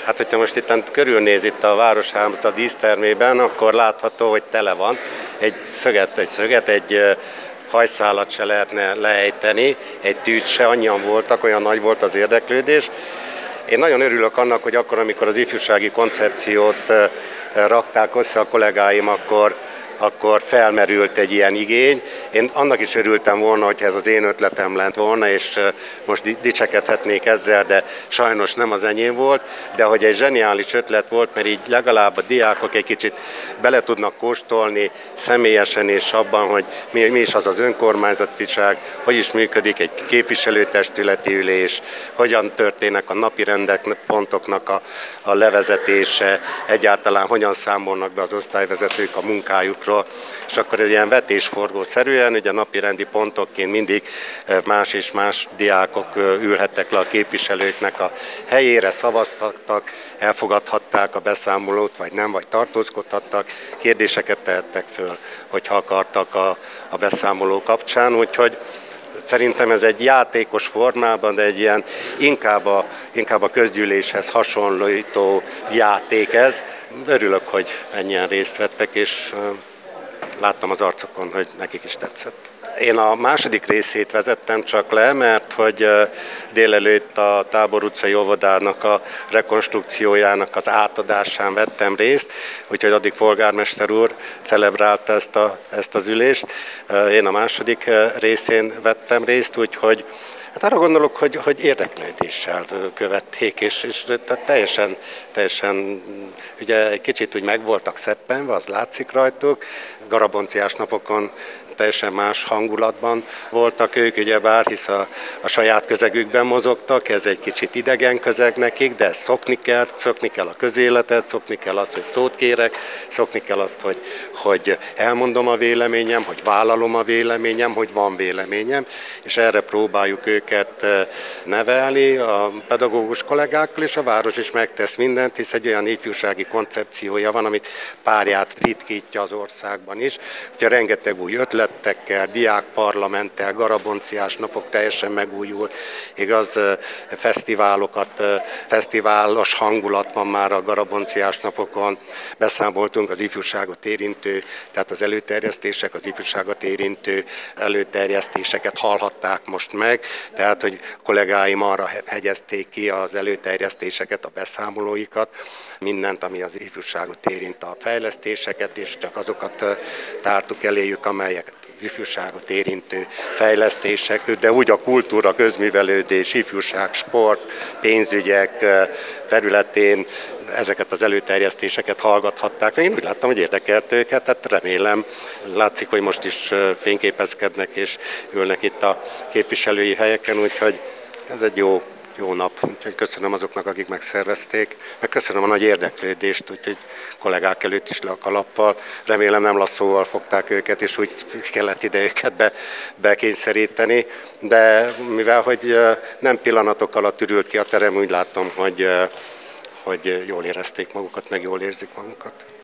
Hát, hogyha most itt körülnéz itt a Városháza a dísztermében, akkor látható, hogy tele van. Egy szöget, egy hajszálat se lehetne leejteni, egy tűt se, annyian voltak, olyan nagy volt az érdeklődés. Én nagyon örülök annak, hogy akkor, amikor az ifjúsági koncepciót rakták össze a kollégáim, akkor felmerült egy ilyen igény. Én annak is örültem volna, hogyha ez az én ötletem lett volna, és most dicsekedhetnék ezzel, de sajnos nem az enyém volt, de hogy egy zseniális ötlet volt, mert így legalább a diákok egy kicsit bele tudnak kóstolni személyesen és abban, hogy mi is az az önkormányzatiság, hogy is működik egy képviselőtestületi ülés, hogyan történnek a napirendek, pontoknak a levezetése, egyáltalán hogyan számolnak be az osztályvezetők a munkájukról, és akkor ez ilyen vetésforgószerűen, ugye a napirendi pontokként mindig más és más diákok ülhettek le a képviselőknek a helyére, szavaztattak, elfogadhatták a beszámolót, vagy nem, vagy tartózkodhattak, kérdéseket tehettek föl, hogyha akartak a beszámoló kapcsán, úgyhogy szerintem ez egy játékos formában, de egy ilyen inkább a közgyűléshez hasonlító játék ez. Örülök, hogy ennyien részt vettek, és láttam az arcokon, hogy nekik is tetszett. Én a második részét vezettem csak le, mert hogy délelőtt a Tábor utcai óvodának a rekonstrukciójának az átadásán vettem részt, úgyhogy addig polgármester úr celebrálta ezt az ülést. Én a második részén vettem részt, úgyhogy hát arra gondolok, hogy érdeklődéssel követték, és tehát teljesen ugye egy kicsit úgy meg voltak szeppenve, az látszik rajtuk. Garabonciás napokon teljesen más hangulatban voltak ők, ugyebár, hisz a saját közegükben mozogtak, ez egy kicsit idegen közeg nekik, de szokni kell a közéletet, szokni kell azt, hogy szót kérek, szokni kell azt, hogy elmondom a véleményem, hogy vállalom a véleményem, hogy van véleményem, és erre próbáljuk őket nevelni a pedagógus kollégákkal, és a város is megtesz mindent, hisz egy olyan ifjúsági koncepciója van, amit párját ritkítja az országban is, ugye rengeteg új ötletekkel, diákparlamenttel, garabonciás napok teljesen megújul, igaz, fesztiválos hangulat van már a garabonciás napokon, beszámoltunk az ifjúságot érintő, tehát az előterjesztések, az ifjúságot érintő előterjesztéseket hallhatták most meg, tehát hogy kollégáim arra hegyezték ki az előterjesztéseket, a beszámolóikat, mindent, ami az ifjúságot érint, a fejlesztéseket, és csak azokat tártuk eléjük, amelyeket az ifjúságot érintő fejlesztések, de úgy a kultúra, közművelődés, ifjúság, sport, pénzügyek területén ezeket az előterjesztéseket hallgathatták. Én úgy láttam, hogy érdekelt őket, tehát remélem, látszik, hogy most is fényképezkednek és ülnek itt a képviselői helyeken, úgyhogy ez egy jó nap, úgyhogy köszönöm azoknak, akik megszervezték, meg köszönöm a nagy érdeklődést, úgyhogy kollégák előtt is le a kalappal. Remélem nem lasszóval fogták őket, és úgy kellett ide őket bekényszeríteni, de mivel hogy nem pillanatok alatt ürült ki a terem, úgy látom, hogy jól érezték magukat, meg jól érzik magukat.